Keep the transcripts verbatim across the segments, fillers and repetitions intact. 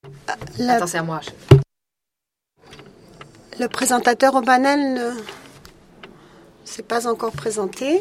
La... Attends, c'est à moi. Le présentateur au panel ne s'est pas encore présenté.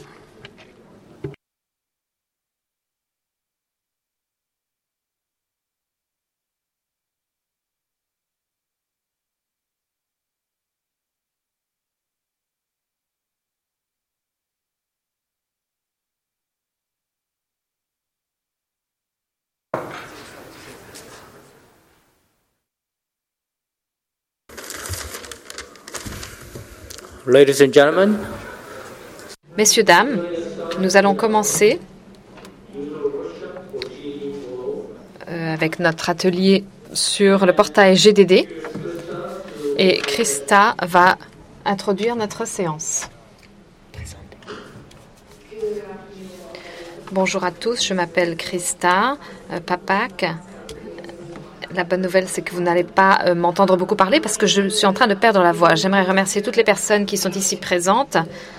Ladies and gentlemen, Messieurs, dames, nous allons commencer euh, avec notre atelier sur le portail G D D et Christa va introduire notre séance. Bonjour à tous, je m'appelle Christa euh, Papak. La bonne nouvelle, c'est que vous n'allez pas euh, m'entendre beaucoup parler parce que je suis en train de perdre la voix. J'aimerais remercier toutes les personnes qui sont ici présentes.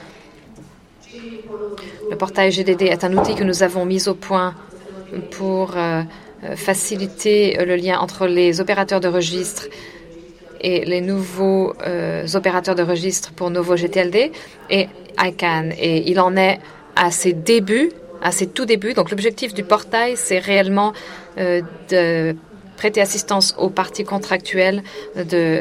Le portail G D D est un outil que nous avons mis au point pour euh, faciliter le lien entre les opérateurs de registre et les nouveaux euh, opérateurs de registre pour Novo G T L D et I C A N. Et il en est à ses débuts, à ses tout débuts. Donc l'objectif du portail, c'est réellement euh, de prêter assistance aux parties contractuelles de,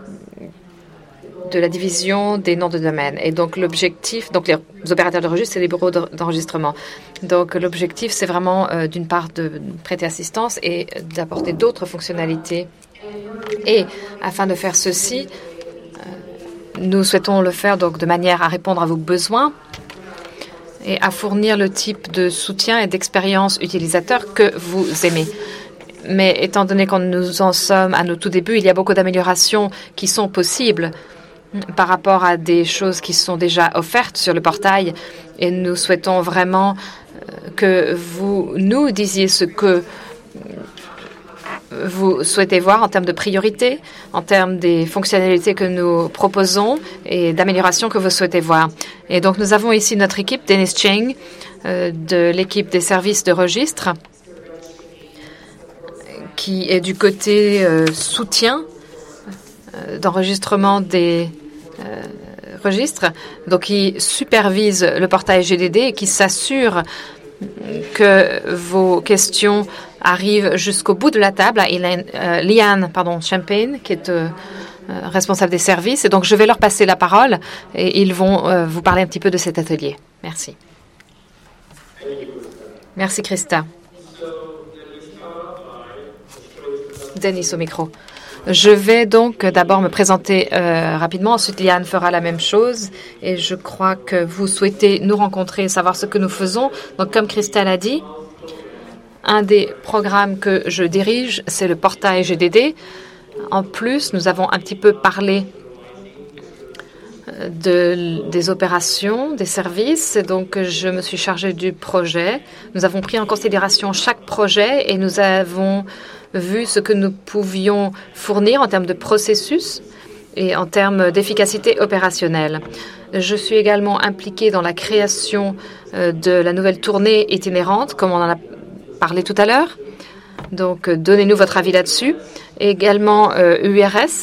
de la division des noms de domaine. Et donc, l'objectif, donc les opérateurs de registre, c'est les bureaux d'enregistrement. Donc, l'objectif, c'est vraiment, euh, d'une part, de prêter assistance et d'apporter d'autres fonctionnalités. Et afin de faire ceci, euh, nous souhaitons le faire donc de manière à répondre à vos besoins et à fournir le type de soutien et d'expérience utilisateur que vous aimez. Mais étant donné qu'on nous en sommes à nos tout débuts, il y a beaucoup d'améliorations qui sont possibles par rapport à des choses qui sont déjà offertes sur le portail. Et nous souhaitons vraiment que vous nous disiez ce que vous souhaitez voir en termes de priorité, en termes des fonctionnalités que nous proposons et d'améliorations que vous souhaitez voir. Et donc, nous avons ici notre équipe, Dennis Cheng, euh, de l'équipe des services de registre, qui est du côté euh, soutien euh, d'enregistrement des euh, registres, donc qui supervise le portail G D D et qui s'assure que vos questions arrivent jusqu'au bout de la table à Hélène, euh, Liane pardon, Champagne, qui est euh, euh, responsable des services. Et donc, je vais leur passer la parole et ils vont euh, vous parler un petit peu de cet atelier. Merci. Merci, Christa. Denis au micro. Je vais donc d'abord me présenter euh, rapidement. Ensuite, Liane fera la même chose. Et je crois que vous souhaitez nous rencontrer et savoir ce que nous faisons. Donc, comme Christa l'a dit, un des programmes que je dirige, c'est le portail G D D. En plus, nous avons un petit peu parlé de, des opérations, des services. Donc, je me suis chargée du projet. Nous avons pris en considération chaque projet et nous avons vu ce que nous pouvions fournir en termes de processus et en termes d'efficacité opérationnelle. Je suis également impliquée dans la création de la nouvelle tournée itinérante, comme on en a parlé tout à l'heure. Donc, donnez-nous votre avis là-dessus. Également, euh, U R S,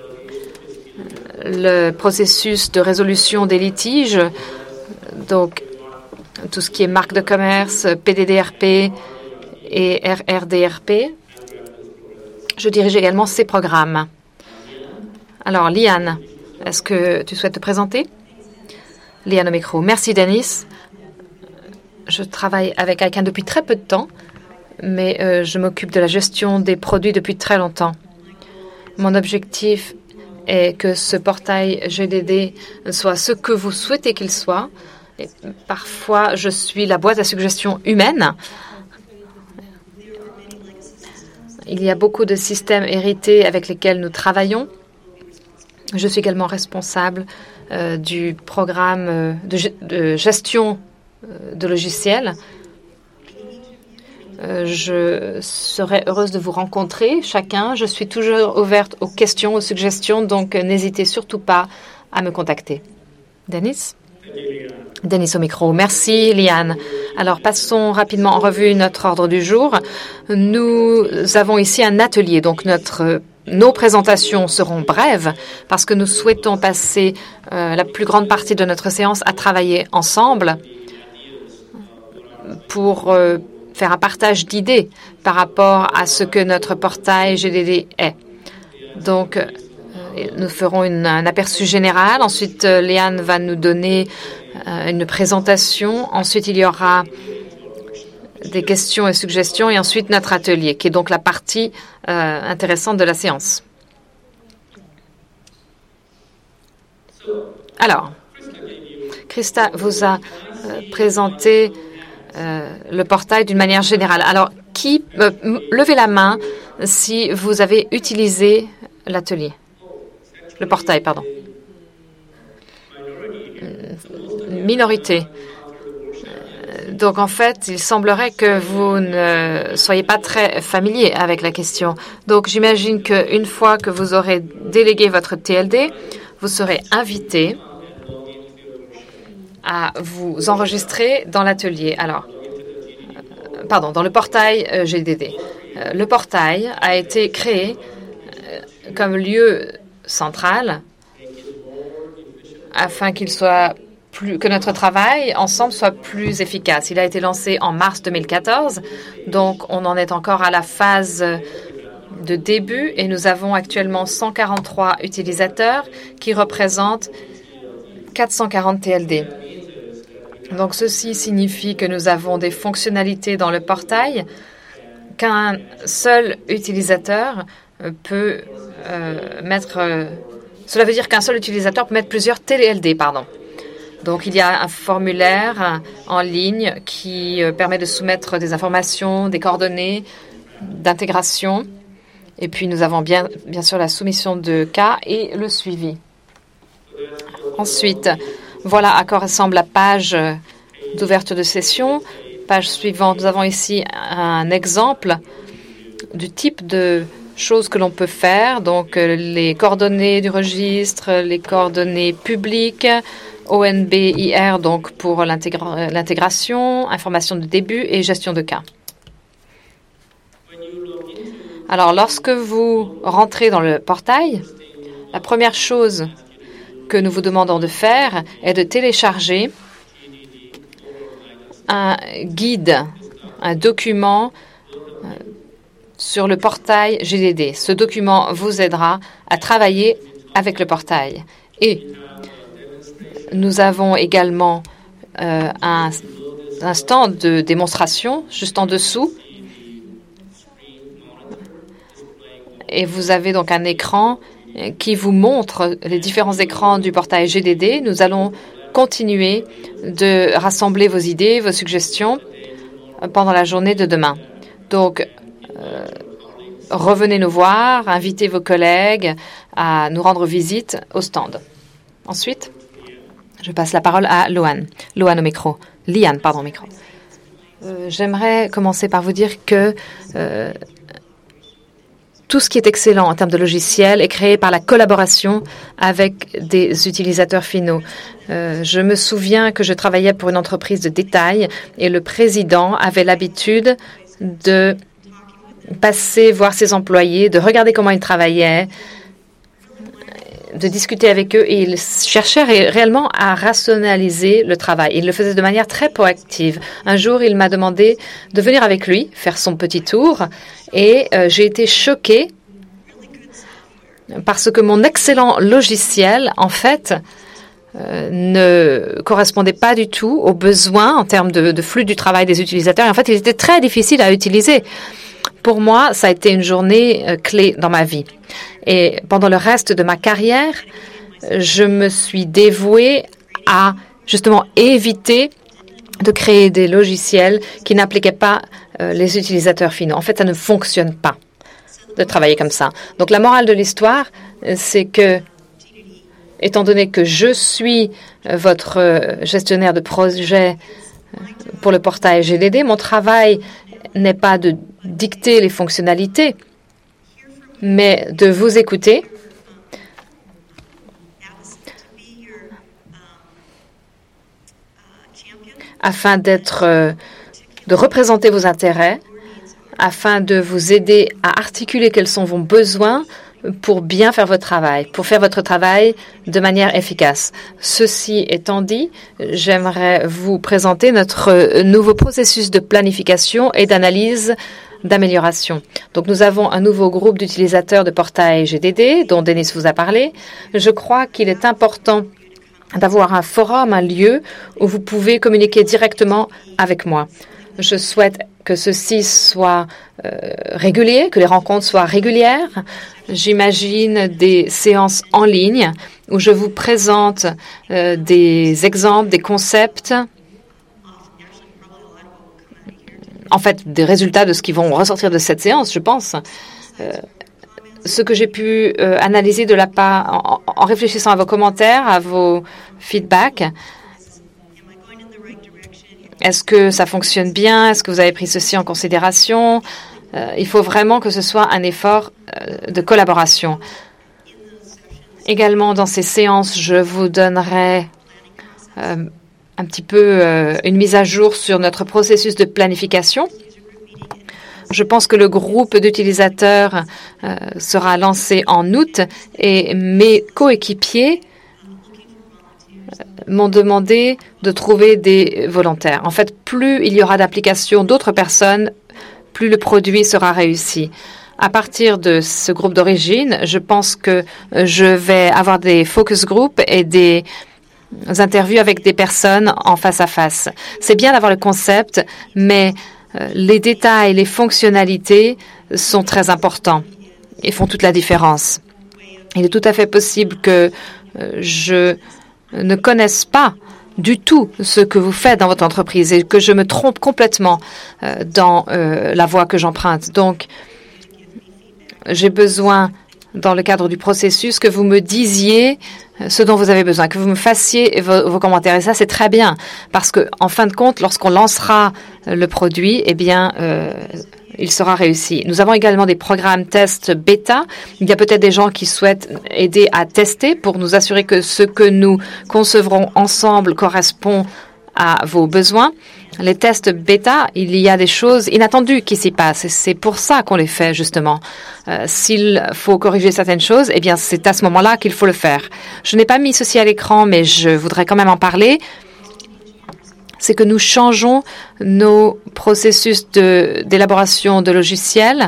le processus de résolution des litiges, donc tout ce qui est marque de commerce, P D D R P et R R D R P. Je dirige également ces programmes. Alors, Liane, est-ce que tu souhaites te présenter? Liane au micro. Merci, Denis. Je travaille avec I C A N depuis très peu de temps, mais euh, je m'occupe de la gestion des produits depuis très longtemps. Mon objectif est que ce portail G D D soit ce que vous souhaitez qu'il soit. Et parfois, je suis la boîte à suggestions humaine. Il y a beaucoup de systèmes hérités avec lesquels nous travaillons. Je suis également responsable euh, du programme euh, de, de gestion euh, de logiciels. Euh, je serais heureuse de vous rencontrer chacun. Je suis toujours ouverte aux questions, aux suggestions, donc euh, n'hésitez surtout pas à me contacter. Denis? Denis au micro. Merci, Liane. Alors, passons rapidement en revue notre ordre du jour. Nous avons ici un atelier, donc notre, nos présentations seront brèves parce que nous souhaitons passer euh, la plus grande partie de notre séance à travailler ensemble pour euh, faire un partage d'idées par rapport à ce que notre portail G D D est. Donc, euh, nous ferons une, un aperçu général. Ensuite, euh, Liane va nous donner euh, une présentation. Ensuite, il y aura des questions et suggestions. Et ensuite, notre atelier, qui est donc la partie euh, intéressante de la séance. Alors, Christa vous a euh, présenté euh, le portail d'une manière générale. Alors, qui euh, levez la main si vous avez utilisé l'atelier. Le portail, pardon. Minorité. Donc, en fait, il semblerait que vous ne soyez pas très familier avec la question. Donc, j'imagine qu'une fois que vous aurez délégué votre T L D, vous serez invité à vous enregistrer dans l'atelier. Alors, euh, pardon, dans le portail euh, G D D. Euh, le portail a été créé euh, comme lieu central afin qu'il soit plus, que notre travail ensemble soit plus efficace. Il a été lancé en mars deux mille quatorze, donc on en est encore à la phase de début et nous avons actuellement cent quarante-trois utilisateurs qui représentent quatre cent quarante T L D. Donc ceci signifie que nous avons des fonctionnalités dans le portail qu'un seul utilisateur peut euh, mettre... Euh, cela veut dire qu'un seul utilisateur peut mettre plusieurs T L D, pardon. Donc, il y a un formulaire en ligne qui euh, permet de soumettre des informations, des coordonnées d'intégration. Et puis, nous avons bien, bien sûr la soumission de cas et le suivi. Ensuite, voilà à quoi ressemble la page d'ouverture de session. Page suivante, nous avons ici un exemple du type de choses que l'on peut faire. Donc, euh, les coordonnées du registre, les coordonnées publiques, O N B I R, donc pour l'intégra- l'intégration, information de début et gestion de cas. Alors, lorsque vous rentrez dans le portail, la première chose que nous vous demandons de faire est de télécharger un guide, un document euh, sur le portail G D D. Ce document vous aidera à travailler avec le portail. Et nous avons également euh, un, un stand de démonstration juste en dessous. Et vous avez donc un écran qui vous montre les différents écrans du portail G D D. Nous allons continuer de rassembler vos idées, vos suggestions pendant la journée de demain. Donc, euh, revenez nous voir, invitez vos collègues à nous rendre visite au stand. Ensuite, je passe la parole à Loan. Loan au micro. Liane, pardon, au micro. Euh, j'aimerais commencer par vous dire que euh, tout ce qui est excellent en termes de logiciel est créé par la collaboration avec des utilisateurs finaux. Euh, je me souviens que je travaillais pour une entreprise de détail et le président avait l'habitude de passer voir ses employés, de regarder comment ils travaillaient, de discuter avec eux et il cherchait ré- réellement à rationaliser le travail. Il le faisait de manière très proactive. Un jour, il m'a demandé de venir avec lui, faire son petit tour et euh, j'ai été choquée parce que mon excellent logiciel, en fait, euh, ne correspondait pas du tout aux besoins en termes de, de flux du travail des utilisateurs. Et en fait, il était très difficile à utiliser. Pour moi, ça a été une journée euh, clé dans ma vie. Et pendant le reste de ma carrière, je me suis dévouée à justement éviter de créer des logiciels qui n'appliquaient pas euh, les utilisateurs finaux. En fait, ça ne fonctionne pas de travailler comme ça. Donc, la morale de l'histoire, c'est que, étant donné que je suis euh, votre euh, gestionnaire de projet pour le portail G D D, mon travail n'est pas de dicter les fonctionnalités, mais de vous écouter afin d'être, euh, de représenter vos intérêts, afin de vous aider à articuler quels sont vos besoins pour bien faire votre travail, pour faire votre travail de manière efficace. Ceci étant dit, j'aimerais vous présenter notre nouveau processus de planification et d'analyse d'amélioration. Donc, nous avons un nouveau groupe d'utilisateurs de portail G D D, dont Denis vous a parlé. Je crois qu'il est important d'avoir un forum, un lieu où vous pouvez communiquer directement avec moi. Je souhaite que ceci soit euh, régulier, que les rencontres soient régulières. J'imagine des séances en ligne où je vous présente euh, des exemples, des concepts, en fait, des résultats de ce qui vont ressortir de cette séance, je pense. Euh, ce que j'ai pu euh, analyser de la part, en, en réfléchissant à vos commentaires, à vos feedbacks. Est-ce que ça fonctionne bien? Est-ce que vous avez pris ceci en considération? Euh, il faut vraiment que ce soit un effort euh, de collaboration. Également, dans ces séances, je vous donnerai euh, un petit peu euh, une mise à jour sur notre processus de planification. Je pense que le groupe d'utilisateurs euh, sera lancé en août et mes coéquipiers m'ont demandé de trouver des volontaires. En fait, plus il y aura d'applications d'autres personnes, plus le produit sera réussi. À partir de ce groupe d'origine, je pense que je vais avoir des focus groups et des interviews avec des personnes en face à face. C'est bien d'avoir le concept, mais les détails, les fonctionnalités sont très importants et font toute la différence. Il est tout à fait possible que je ne connaissent pas du tout ce que vous faites dans votre entreprise et que je me trompe complètement euh, dans euh, la voie que j'emprunte. Donc, j'ai besoin, dans le cadre du processus, que vous me disiez ce dont vous avez besoin, que vous me fassiez vos, vos commentaires. Et ça, c'est très bien, parce que, en fin de compte, lorsqu'on lancera le produit, eh bien, euh, il sera réussi. Nous avons également des programmes tests bêta. Il y a peut-être des gens qui souhaitent aider à tester pour nous assurer que ce que nous concevrons ensemble correspond à vos besoins. Les tests bêta, il y a des choses inattendues qui s'y passent. C'est pour ça qu'on les fait, justement. Euh, s'il faut corriger certaines choses, eh bien, c'est à ce moment-là qu'il faut le faire. Je n'ai pas mis ceci à l'écran, mais je voudrais quand même en parler. C'est que nous changeons nos processus de, d'élaboration de logiciels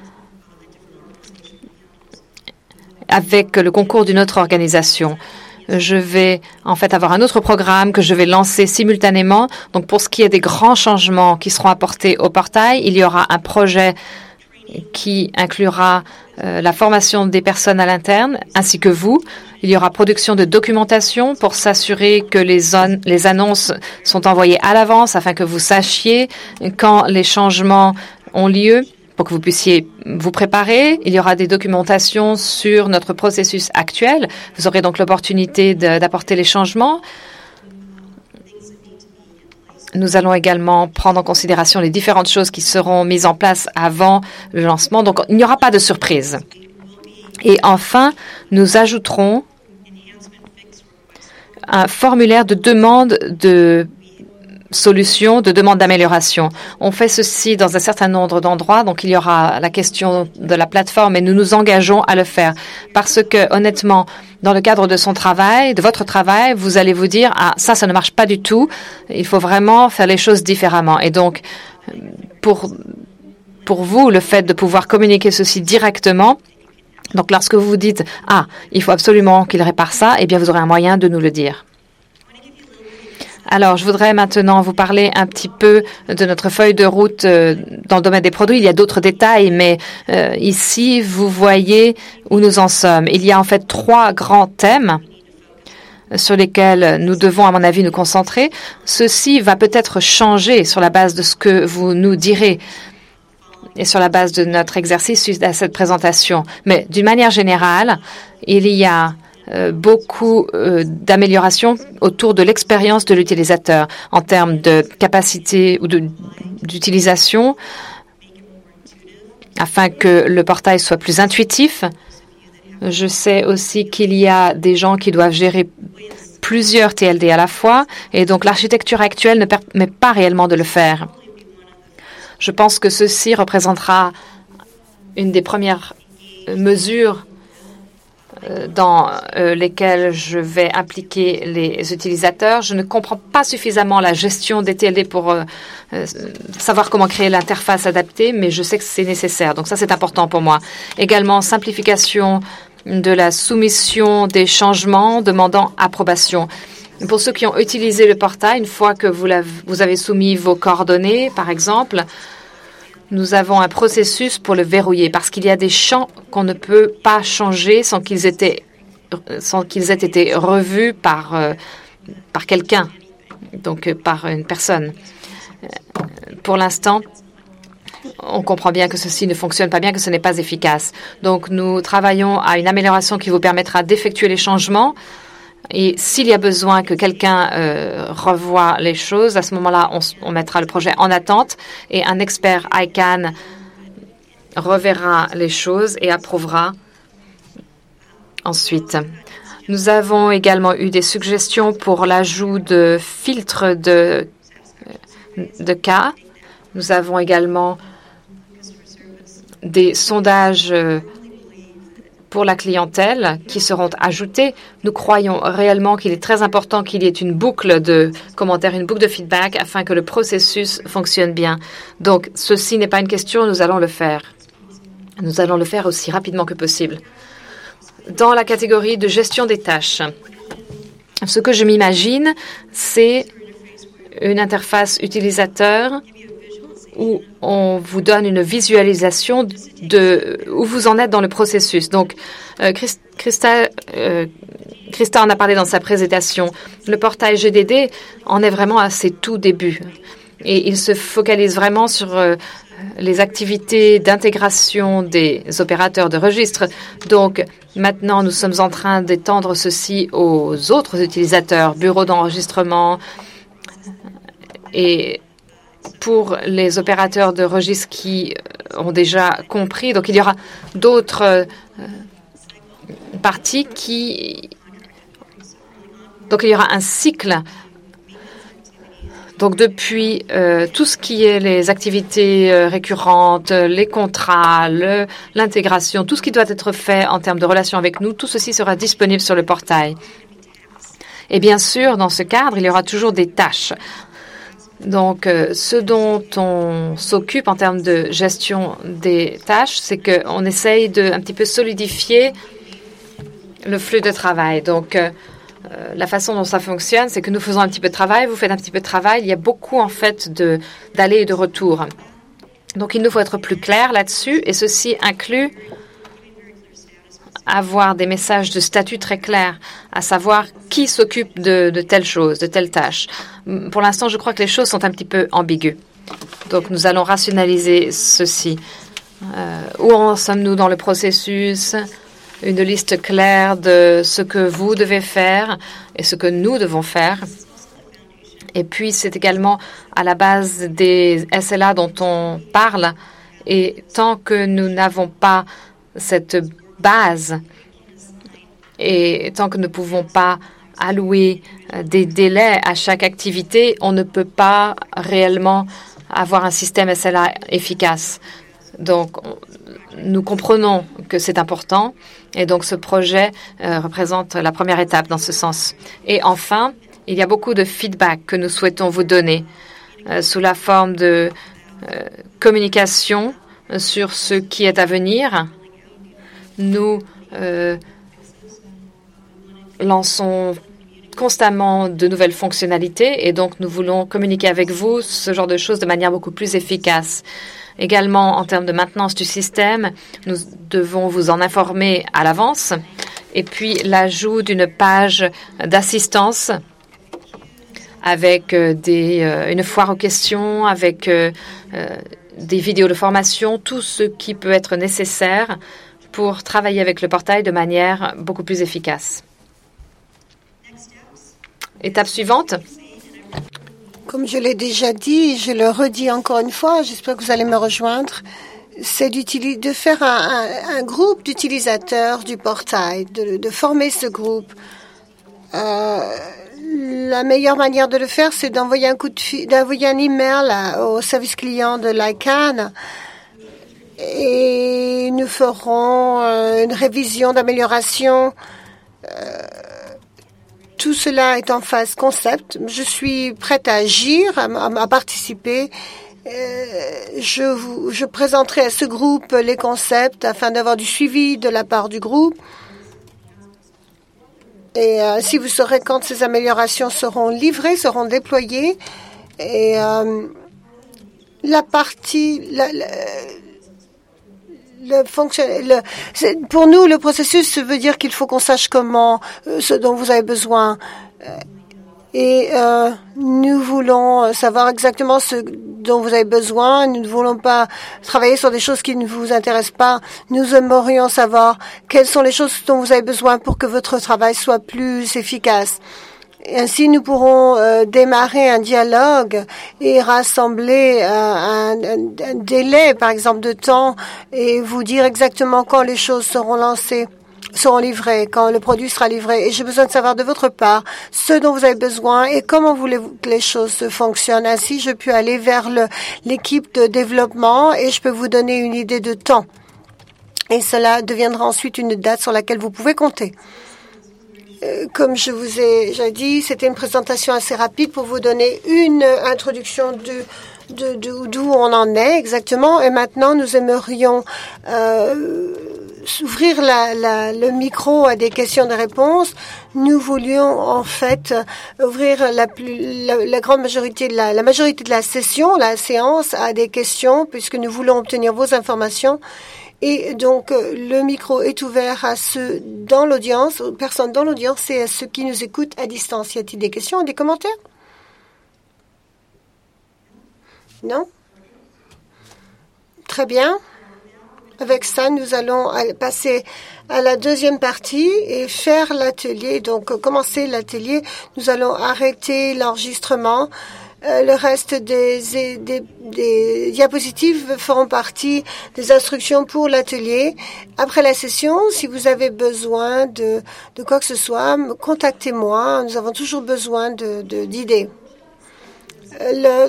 avec le concours d'une autre organisation. Je vais en fait avoir un autre programme que je vais lancer simultanément. Donc, pour ce qui est des grands changements qui seront apportés au portail, il y aura un projet qui inclura euh, la formation des personnes à l'interne, ainsi que vous. Il y aura production de documentation pour s'assurer que les, zones, les annonces sont envoyées à l'avance afin que vous sachiez quand les changements ont lieu, pour que vous puissiez vous préparer. Il y aura des documentations sur notre processus actuel. Vous aurez donc l'opportunité de, d'apporter les changements. Nous allons également prendre en considération les différentes choses qui seront mises en place avant le lancement. Donc, il n'y aura pas de surprise. Et enfin, nous ajouterons un formulaire de demande de solutions, de demande d'amélioration. On fait ceci dans un certain nombre d'endroits, donc il y aura la question de la plateforme et nous nous engageons à le faire parce que, honnêtement, dans le cadre de son travail, de votre travail, vous allez vous dire « Ah, ça, ça ne marche pas du tout. Il faut vraiment faire les choses différemment. » Et donc, pour, pour vous, le fait de pouvoir communiquer ceci directement, donc lorsque vous vous dites « Ah, il faut absolument qu'il répare ça », eh bien, vous aurez un moyen de nous le dire. Alors, je voudrais maintenant vous parler un petit peu de notre feuille de route euh, dans le domaine des produits. Il y a d'autres détails, mais euh, ici, vous voyez où nous en sommes. Il y a en fait trois grands thèmes sur lesquels nous devons, à mon avis, nous concentrer. Ceci va peut-être changer sur la base de ce que vous nous direz et sur la base de notre exercice suite à cette présentation. Mais d'une manière générale, il y a Euh, beaucoup euh, d'améliorations autour de l'expérience de l'utilisateur en termes de capacité ou de, d'utilisation afin que le portail soit plus intuitif. Je sais aussi qu'il y a des gens qui doivent gérer plusieurs T L D à la fois et donc l'architecture actuelle ne permet pas réellement de le faire. Je pense que ceci représentera une des premières mesures dans lesquelles je vais impliquer les utilisateurs. Je ne comprends pas suffisamment la gestion des T L D pour euh, savoir comment créer l'interface adaptée, mais je sais que c'est nécessaire. Donc ça, c'est important pour moi. Également, simplification de la soumission des changements demandant approbation. Pour ceux qui ont utilisé le portail, une fois que vous, vous avez soumis vos coordonnées, par exemple, nous avons un processus pour le verrouiller parce qu'il y a des champs qu'on ne peut pas changer sans qu'ils aient, sans qu'ils aient été revus par, euh, par quelqu'un, donc euh, par une personne. Pour l'instant, on comprend bien que ceci ne fonctionne pas bien, que ce n'est pas efficace. Donc, nous travaillons à une amélioration qui vous permettra d'effectuer les changements. Et s'il y a besoin que quelqu'un euh, revoie les choses, à ce moment-là, on, on mettra le projet en attente et un expert I C A N reverra les choses et approuvera ensuite. Nous avons également eu des suggestions pour l'ajout de filtres de, de cas. Nous avons également des sondages pour la clientèle qui seront ajoutés. Nous croyons réellement qu'il est très important qu'il y ait une boucle de commentaires, une boucle de feedback afin que le processus fonctionne bien. Donc, ceci n'est pas une question, nous allons le faire. Nous allons le faire aussi rapidement que possible. Dans la catégorie de gestion des tâches, ce que je m'imagine, c'est une interface utilisateur où on vous donne une visualisation de où vous en êtes dans le processus. Donc, euh, Christa, euh, Christa en a parlé dans sa présentation. Le portail G D D en est vraiment à ses tout débuts. Et il se focalise vraiment sur euh, les activités d'intégration des opérateurs de registre. Donc, maintenant, nous sommes en train d'étendre ceci aux autres utilisateurs, bureaux d'enregistrement et pour les opérateurs de registre qui ont déjà compris. Donc, il y aura d'autres euh, parties qui... Donc, il y aura un cycle. Donc, depuis euh, tout ce qui est les activités euh, récurrentes, les contrats, le, l'intégration, tout ce qui doit être fait en termes de relations avec nous, tout ceci sera disponible sur le portail. Et bien sûr, dans ce cadre, il y aura toujours des tâches. Donc, euh, ce dont on s'occupe en termes de gestion des tâches, c'est qu'on essaye de un petit peu solidifier le flux de travail. Donc, euh, euh, la façon dont ça fonctionne, c'est que nous faisons un petit peu de travail, vous faites un petit peu de travail. Il y a beaucoup, en fait, de, d'allers et de retours. Donc, il nous faut être plus clair là-dessus et ceci inclut avoir des messages de statut très clairs, à savoir qui s'occupe de, de telle chose, de telle tâche. Pour l'instant, je crois que les choses sont un petit peu ambiguës. Donc, nous allons rationaliser ceci. Euh, où en sommes-nous dans le processus? Une liste claire de ce que vous devez faire et ce que nous devons faire. Et puis, c'est également à la base des S L A dont on parle. Et tant que nous n'avons pas cette base et tant que nous ne pouvons pas allouer des délais à chaque activité, on ne peut pas réellement avoir un système S L A efficace. Donc, nous comprenons que c'est important et donc ce projet euh, représente la première étape dans ce sens. Et enfin, il y a beaucoup de feedback que nous souhaitons vous donner euh, sous la forme de euh, communication sur ce qui est à venir. Nous euh, lançons constamment de nouvelles fonctionnalités et donc nous voulons communiquer avec vous ce genre de choses de manière beaucoup plus efficace. Également, en termes de maintenance du système, nous devons vous en informer à l'avance. Et puis, l'ajout d'une page d'assistance avec euh, des, euh, une foire aux questions, avec euh, euh, des vidéos de formation, tout ce qui peut être nécessaire pour travailler avec le portail de manière beaucoup plus efficace. Étape suivante. Comme je l'ai déjà dit, je le redis encore une fois, j'espère que vous allez me rejoindre, c'est de faire un, un, un groupe d'utilisateurs du portail, de, de former ce groupe Euh, la meilleure manière de le faire, c'est d'envoyer un coup de fil, d'envoyer un email à, au service client de l'I C A N et nous ferons euh, une révision d'amélioration. Euh, tout cela est en phase concept. Je suis prête à agir, à, à, à participer. Euh, je, vous, je présenterai à ce groupe les concepts afin d'avoir du suivi de la part du groupe. Et euh, si vous saurez quand ces améliorations seront livrées, seront déployées. Et euh, la partie... La, la, Le fonction, le, pour nous, le processus veut dire qu'il faut qu'on sache comment, euh, ce dont vous avez besoin. Et euh, nous voulons savoir exactement ce dont vous avez besoin. Nous ne voulons pas travailler sur des choses qui ne vous intéressent pas. Nous aimerions savoir quelles sont les choses dont vous avez besoin pour que votre travail soit plus efficace. Et ainsi, nous pourrons euh, démarrer un dialogue et rassembler euh, un, un, un délai, par exemple, de temps et vous dire exactement quand les choses seront lancées, seront livrées, quand le produit sera livré. Et j'ai besoin de savoir de votre part ce dont vous avez besoin et comment voulez-vous que les choses fonctionnent. Ainsi, je peux aller vers le, l'équipe de développement et je peux vous donner une idée de temps. Et cela deviendra ensuite une date sur laquelle vous pouvez compter. Comme je vous ai déjà dit, c'était une présentation assez rapide pour vous donner une introduction de, de, de, d'où on en est exactement. Et maintenant, nous aimerions euh, ouvrir la, la, le micro à des questions et réponses. Nous voulions en fait ouvrir la, plus, la, la grande majorité de la, la majorité de la session, la séance, à des questions, puisque nous voulons obtenir vos informations. Et donc, le micro est ouvert à ceux dans l'audience, aux personnes dans l'audience et à ceux qui nous écoutent à distance. Y a-t-il des questions ou des commentaires? Non? Très bien. Avec ça, nous allons passer à la deuxième partie et faire l'atelier. Donc, commencer l'atelier. Nous allons arrêter l'enregistrement. Euh, le reste des, des, des diapositives feront partie des instructions pour l'atelier. Après la session, si vous avez besoin de, de quoi que ce soit, contactez-moi. Nous avons toujours besoin de, de, d'idées. Le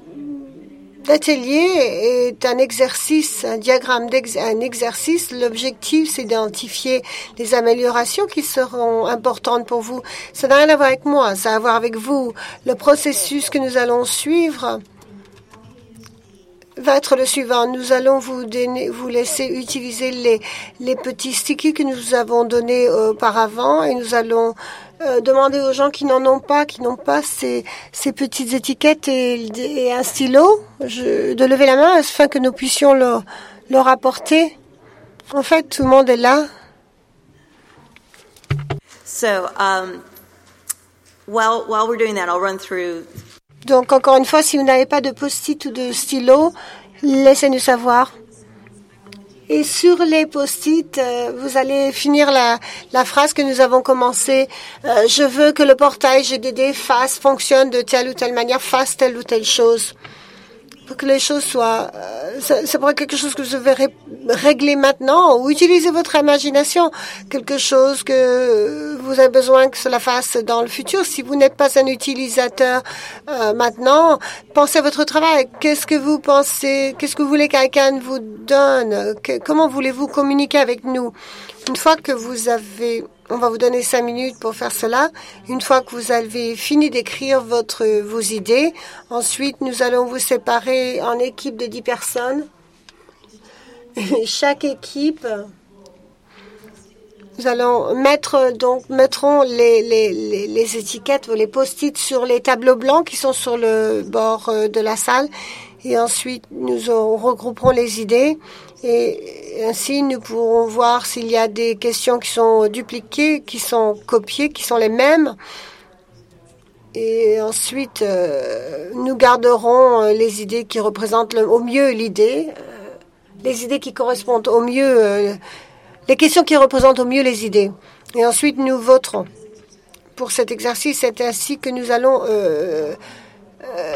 L'atelier est un exercice, un diagramme d'ex, un exercice. L'objectif, c'est d'identifier les améliorations qui seront importantes pour vous. Ça n'a rien à voir avec moi, ça a à voir avec vous. Le processus que nous allons suivre va être le suivant. Nous allons vous, donner, vous laisser utiliser les, les petits stickers que nous avons donnés auparavant et nous allons Euh, demander aux gens qui n'en ont pas, qui n'ont pas ces, ces petites étiquettes et, et un stylo, je, de lever la main afin que nous puissions leur, leur apporter. En fait, tout le monde est là. So, um, while, while we're doing that, I'll run through. Donc, encore une fois, si vous n'avez pas de post-it ou de stylo, laissez-nous savoir. Et sur les post-it, euh, vous allez finir la, la phrase que nous avons commencée. Euh, je veux que le portail G D D fasse, fonctionne de telle ou telle manière, fasse telle ou telle chose. Pour que les choses soient... Euh, ça, ça pourrait être quelque chose que vous devez ré- régler maintenant ou utiliser votre imagination. Quelque chose que vous avez besoin que cela fasse dans le futur. Si vous n'êtes pas un utilisateur euh, maintenant, pensez à votre travail. Qu'est-ce que vous pensez? Qu'est-ce que vous voulez que quelqu'un vous donne? que, Comment voulez-vous communiquer avec nous? Une fois que vous avez... On va vous donner cinq minutes pour faire cela. Une fois que vous avez fini d'écrire votre, vos idées, ensuite, nous allons vous séparer en équipes de dix personnes. Chaque équipe, nous allons mettre, donc, mettrons les, les, les, les étiquettes, les post-it sur les tableaux blancs qui sont sur le bord de la salle. Et ensuite, nous regrouperons les idées. Et ainsi, nous pourrons voir s'il y a des questions qui sont dupliquées, qui sont copiées, qui sont les mêmes. Et ensuite, euh, nous garderons les idées qui représentent le, au mieux l'idée, euh, les idées qui correspondent au mieux, euh, les questions qui représentent au mieux les idées. Et ensuite, nous voterons. Pour cet exercice, c'est ainsi que nous allons... Euh, euh,